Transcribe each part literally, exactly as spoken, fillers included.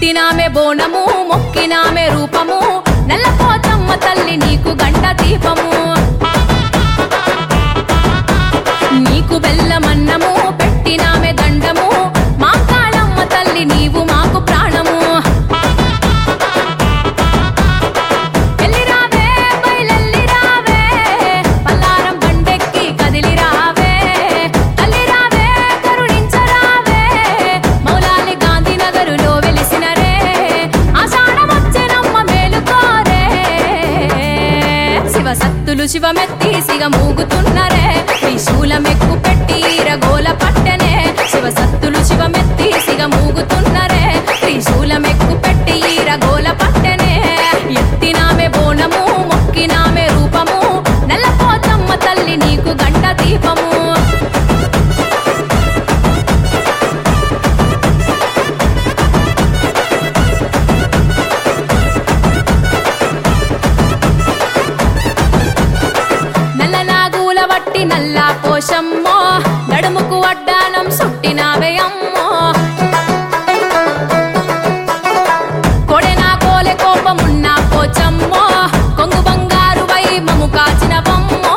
ఎత్తినామె బోనము మొక్కినామె రూపము నల్లపోచమ్మ తల్లి నీకు గంట దీపము నీకు బెల్లమన్నము పెట్టినామె దండము మా కాళమ్మ తల్లి నీవు మాకు ప్రాణము ఎల్లిరావే బయలెల్లిరావే పల్లారం బండెక్కి కదిలిరావే తల్లిరావే కరుణించరావే మౌలాలి గాంధీనగరులో వెలిసినరే ఆషాఢమొచ్చెనమ్మ మేలుకోరే శివసత్తులు శివమెత్తి సిగ మూగుతున్నరే త్రిశూలమెక్కు పెట్టి రగోల పట్టెనే శివసత్తులు శివమెత్తి సిగ మూగుతున్నరే త్రిశూలమెక్కు పెట్టి రగోల పట్టెనే ఎత్తినామె బోనము మొక్కినామె రూపము నల్లపోచమ్మ తల్లి నీకు గంట దీపము నల్లనాగుల వట్టి నల్లా పోషమ్మో నడుముకు వడ్డానం సుట్టినావే అమ్మో కొడెనా కోలె కోపమున్న పోచమ్మో కొంగు బంగారు వై మము కాచినవమ్మో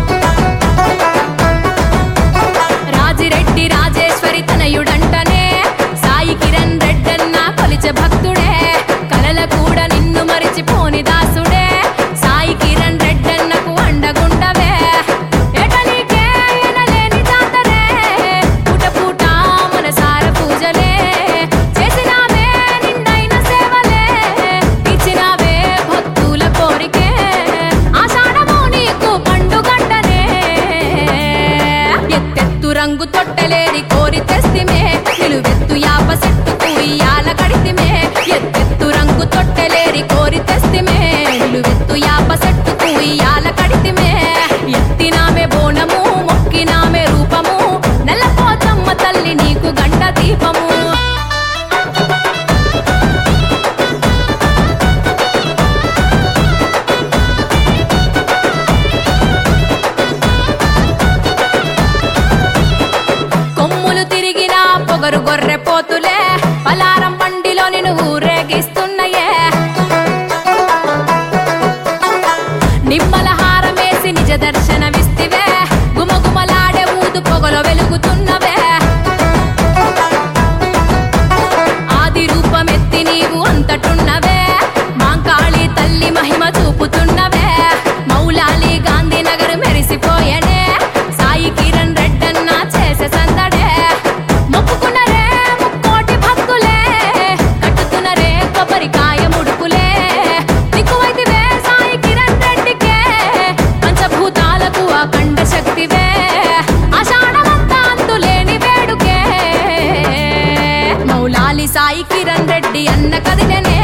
రాజిరెడ్డి రాజేశ్వరి తనయుడంటనే సాయి కిరణ్ రెడ్డన్న కొలిచె భక్తుడే కలల కూడా నిన్ను మరిచిపోని దాసుడే సాయి కిరణ్ రెడ్డన్నకు అండగుండవే ఏటనీకే ఎనలేని జాతరే పూట పూట మనసార పూజలే చేసినావే నిండైన సేవలే ఇచ్చినావే భక్తుల కోరికే ఆషాఢము నీకు పండుగంటనే ఎత్తెత్తు రంగు తొట్టెలేరి కోరి తెస్తిమే నిలువెత్తు యాప చెట్టుకు ఇయ్యాల కడితిమే ఎత్తెత్తు రంగు తొట్టెలేరి కోరి తెస్తిమే నిలువెత్తు యాప చెట్టుకు ఇయ్యాల కడితిమే ఎత్తినామె బోనము మొక్కినామె రూపము నల్లపోచమ్మ తల్లి నీకు గంట దీపము కొమ్ములు తిరిగిన పొగరు గొర్రె పోతులే పలారం బండిలో నిన్ను ఊరేగిస్తున్నయే నిమ్మల హారమేసి నిజ దర్శనమిస్తివే గుమగుమలాడే ఊదు పొగలో వెలుగుతున్నవే ఆది రూపమెత్తి నీవు అంతటున్నవే మాంకాళి తల్లి మహిమ చూపుతున్నవే మౌలాలి గాంధీనగర్ మెరిసిపోయనే సాయి కిరణ్ రెడ్డన్న చేసే సందడే మొక్కుకున్నరే ముక్కోటి భక్తులే కట్టుతున్నరే కొబ్బరికాయ ముడుపులే దిక్కువైతివే సాయి కిరణ్ రెడ్డికే పంచభూతాలకు అఖండ శక్తివే ఆషాఢమంతా అంతులేని వేడుకే మౌలాలి సాయి కిరణ్ రెడ్డి అన్న కదిలనే